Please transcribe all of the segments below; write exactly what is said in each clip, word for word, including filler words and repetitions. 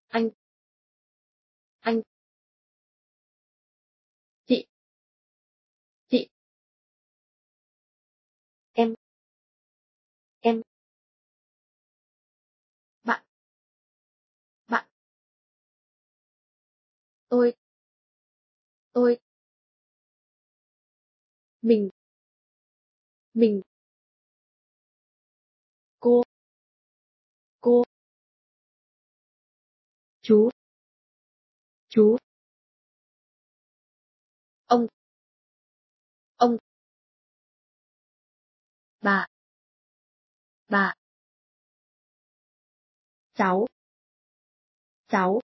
Anh. Anh. Chị. Chị. Em. Em. Bạn. Bạn. Tôi. Tôi. Mình. Mình. Cô. Cô. Chú. Chú. Ông. Ông. Bà. Bà. Cháu. Cháu.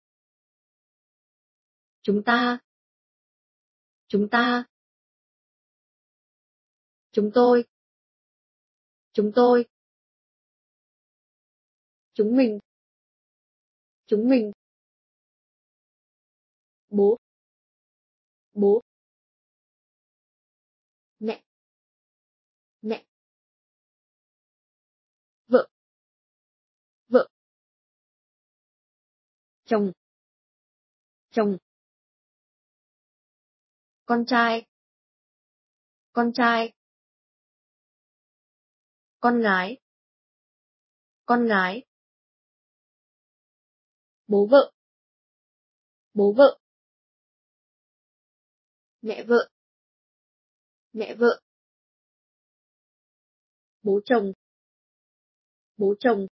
Chúng ta. Chúng ta. Chúng tôi. Chúng tôi. Chúng mình. Chúng mình. Bố. Bố. Mẹ. Mẹ. Vợ. Vợ. Chồng. Chồng. Con trai. Con trai. Con gái. Con gái. Bố vợ. Bố vợ. Mẹ vợ. Mẹ vợ. Bố chồng. Bố chồng.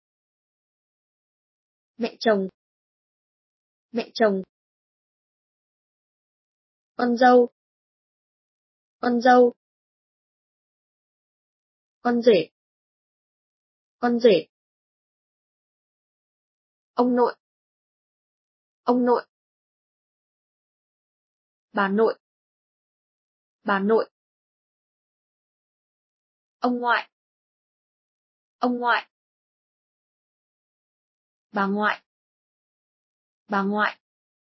Mẹ chồng. Mẹ chồng. Con dâu. Con dâu. Con rể. Con rể. Ông nội. Ông nội. Bà nội. Bà nội. Ông ngoại. Ông ngoại. Bà ngoại. Bà ngoại.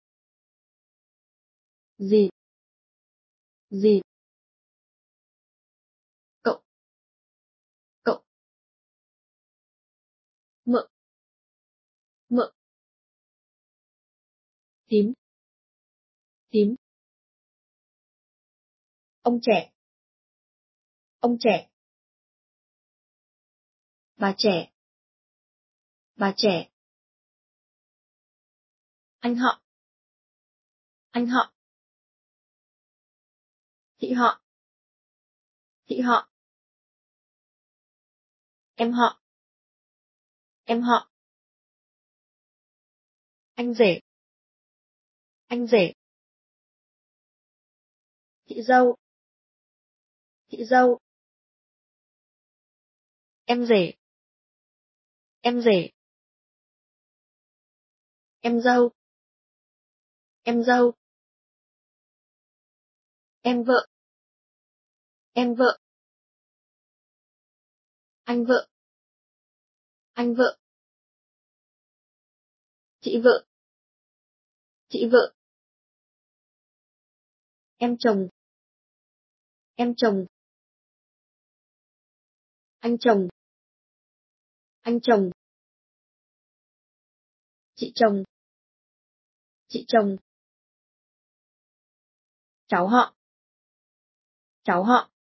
Dì. Dì. Cậu. Cậu. Mợ. Mợ. Tím. Tím. Ông trẻ. Ông trẻ. Bà trẻ. Bà trẻ. Anh họ. Anh họ. Chị họ. Chị họ. Em họ. Em họ. Anh rể. Anh rể. Chị dâu. Chị dâu. Em rể. Em rể. Em dâu. Em dâu. Em vợ. Em vợ. Anh vợ. Anh vợ. Chị vợ. Chị vợ. Em chồng. Em chồng. Anh chồng. Anh chồng. Chị chồng. Chị chồng. Cháu họ. Cháu họ.